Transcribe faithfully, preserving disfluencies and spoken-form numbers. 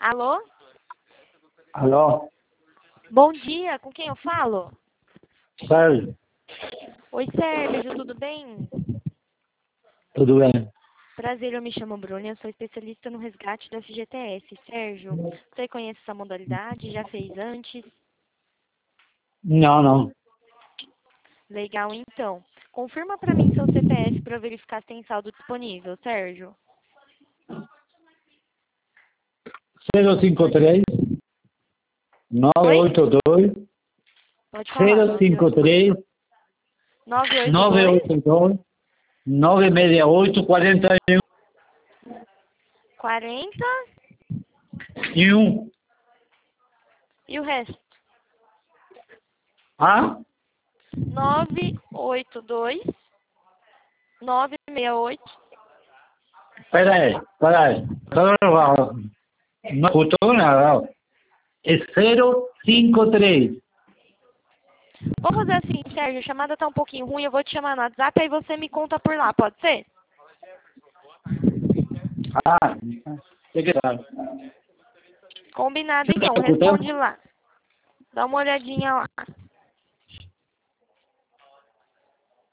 Alô? Alô? Bom dia, com quem eu falo? Sérgio, Oi, Sérgio, tudo bem? tudo bem? Prazer, eu me chamo Bruna, eu sou especialista no resgate do F G T S. Sérgio, você conhece essa modalidade? Já fez antes? Não, não. Legal, então. Confirma para mim seu C P F para verificar se tem saldo disponível, Sérgio. zero cinco três, nove Oi? oito dois, Pode falar. zero cinco três, nove oito nove dois, oito dois, nove seis oito, quarenta quarenta e um. e o resto? Ah? nove oito dois, nove seis oito. Espera aí, espera aí. Não escutou nada. É zero cinco três. Vamos fazer assim, Sérgio, a chamada tá um pouquinho ruim, eu vou te chamar no WhatsApp, aí você me conta por lá, pode ser? Ah, tem que dar. Combinado Você então, está escutando? responde lá. Dá uma olhadinha lá.